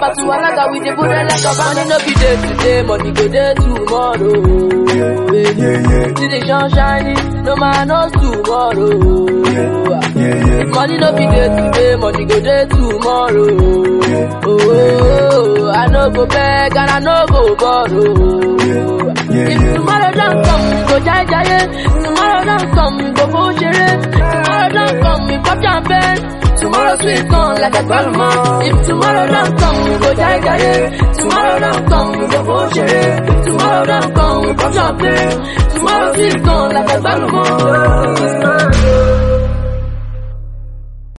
to Alaga, we dey put it like a money no be day today, money go day tomorrow. See the sun shining, no man knows tomorrow. If money no be day today, money go day tomorrow. Oh, I no go beg and I no go borrow. If tomorrow don't come, we go die. Tomorrow don't come, we go bullshit. Tomorrow don't come, we pop champagne. Tomorrow sweet gone like a grandma. If tomorrow don't come, we go die. Tomorrow don't come, we go bullshit. Tomorrow don't come, we pop champagne. Tomorrow sweet gone like a grandma.